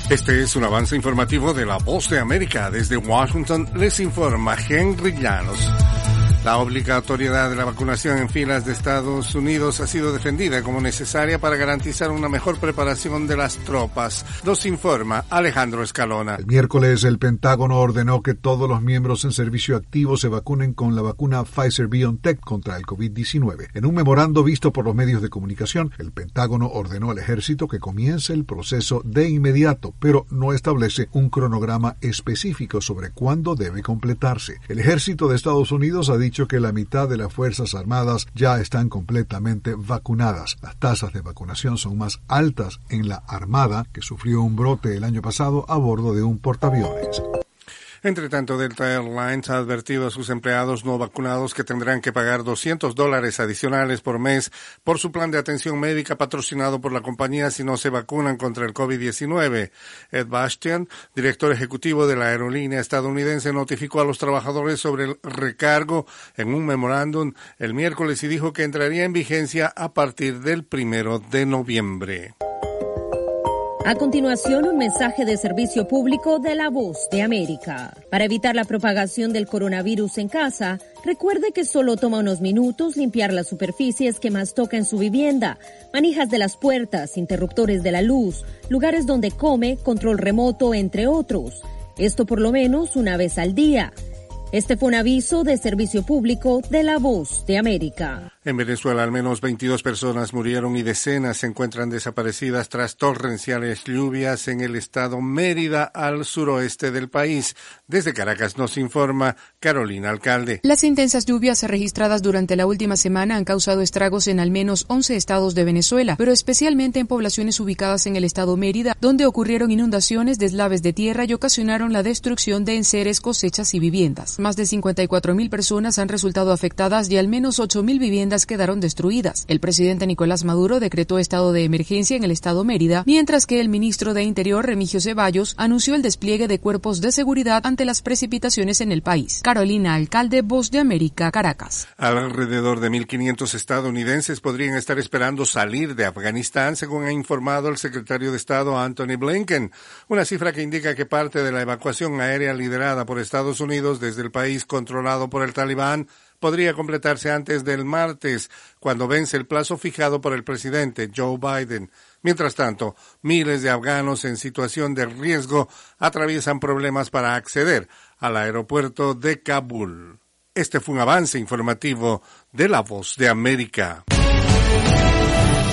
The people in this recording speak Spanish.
Este es un avance informativo de La Voz de América. Desde Washington les informa Henry Llanos. La obligatoriedad de la vacunación en filas de Estados Unidos ha sido defendida como necesaria para garantizar una mejor preparación de las tropas. Nos informa Alejandro Escalona. El miércoles el Pentágono ordenó que todos los miembros en servicio activo se vacunen con la vacuna Pfizer-BioNTech contra el COVID-19. En un memorando visto por los medios de comunicación, el Pentágono ordenó al ejército que comience el proceso de inmediato, pero no establece un cronograma específico sobre cuándo debe completarse. El ejército de Estados Unidos ha dicho que la mitad de las Fuerzas Armadas ya están completamente vacunadas. Las tasas de vacunación son más altas en la Armada, que sufrió un brote el año pasado a bordo de un portaaviones. Entre tanto, Delta Airlines ha advertido a sus empleados no vacunados que tendrán que pagar $200 adicionales por mes por su plan de atención médica patrocinado por la compañía si no se vacunan contra el COVID-19. Ed Bastian, director ejecutivo de la aerolínea estadounidense, notificó a los trabajadores sobre el recargo en un memorándum el miércoles y dijo que entraría en vigencia a partir del 1 de noviembre. A continuación, un mensaje de servicio público de La Voz de América. Para evitar la propagación del coronavirus en casa, recuerde que solo toma unos minutos limpiar las superficies que más toca en su vivienda, manijas de las puertas, interruptores de la luz, lugares donde come, control remoto, entre otros. Esto por lo menos una vez al día. Este fue un aviso de servicio público de La Voz de América. En Venezuela, al menos 22 personas murieron y decenas se encuentran desaparecidas tras torrenciales lluvias en el estado Mérida, al suroeste del país. Desde Caracas nos informa Carolina Alcalde. Las intensas lluvias registradas durante la última semana han causado estragos en al menos 11 estados de Venezuela, pero especialmente en poblaciones ubicadas en el estado Mérida, donde ocurrieron inundaciones, deslaves de tierra y ocasionaron la destrucción de enseres, cosechas y viviendas. Más de 54.000 personas han resultado afectadas y al menos 8.000 viviendas quedaron destruidas. El presidente Nicolás Maduro decretó estado de emergencia en el estado Mérida, mientras que el ministro de Interior, Remigio Ceballos, anunció el despliegue de cuerpos de seguridad ante las precipitaciones en el país. Carolina Alcalde, Voz de América, Caracas. Alrededor de 1.500 estadounidenses podrían estar esperando salir de Afganistán, según ha informado el secretario de Estado Antony Blinken, una cifra que indica que parte de la evacuación aérea liderada por Estados Unidos desde el país controlado por el Talibán podría completarse antes del martes, cuando vence el plazo fijado por el presidente Joe Biden. Mientras tanto, miles de afganos en situación de riesgo atraviesan problemas para acceder al aeropuerto de Kabul. Este fue un avance informativo de La Voz de América.